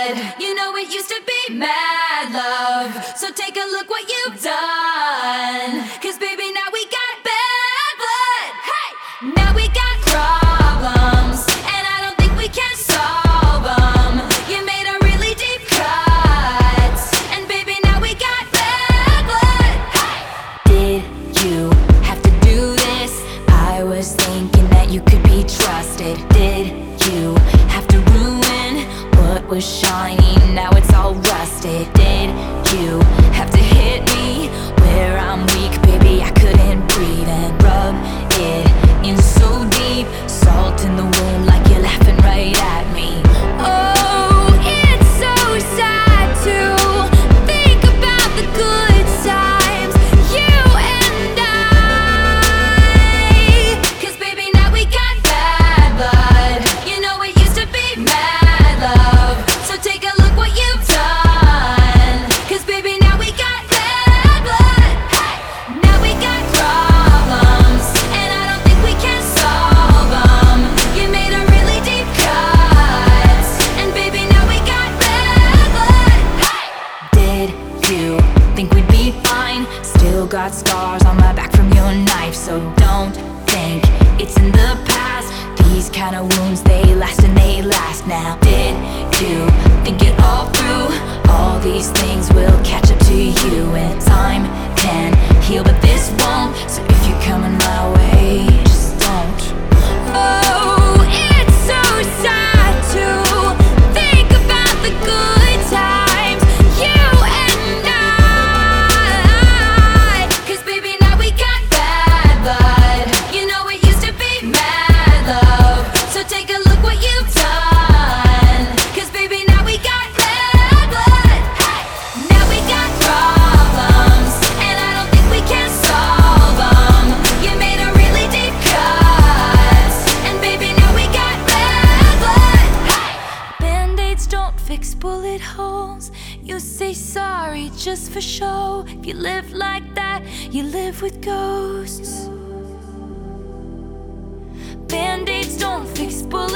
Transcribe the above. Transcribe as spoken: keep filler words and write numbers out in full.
blood. You know it used to be mad love, so take a look what you've done. Cause baby, now we got bad blood. Hey, now we got problems, and I don't think we can solve them. You made a really deep cut, and baby, now we got bad blood. Hey, did you have to do this? I was thinking that you could be trusted. Did you have to ruin what was shiny? Now it's all rusted. Did you have to hit me where I'm weak? Baby, I couldn't breathe, and rub it in so deep. Salt in the wound like you're laughing right at me. Oh, it's so sad to think about the good times, you and I. Cause baby, now we got bad blood. You know it used to be mad love, so take a look what you've done. Cause baby, now we got bad blood. Hey, now we got problems, and I don't think we can solve them. You made a really deep cut, and baby, now we got bad blood. Hey, did you think we'd be fine? Still got scars on my back from your knife, so don't think it's in the past. These kind of wounds, they last and they last now. Did you think it all through? All these things will catch up to you, and time can heal, but this won't. So if you're coming my way, just don't. Oh, it's so sad to think about the good times, you and I. Cause baby, now we got bad blood. You know it used to be mad love, so take a look what you've done. Cause baby, now we got bad blood. Hey, now we got problems, and I don't think we can solve them. You made a really deep cut, and baby, now we got bad blood. Hey, Band-Aids don't fix bullet holes. You say sorry just for show. If you live like that, you live with ghosts. Band-Aids don't fix bullets.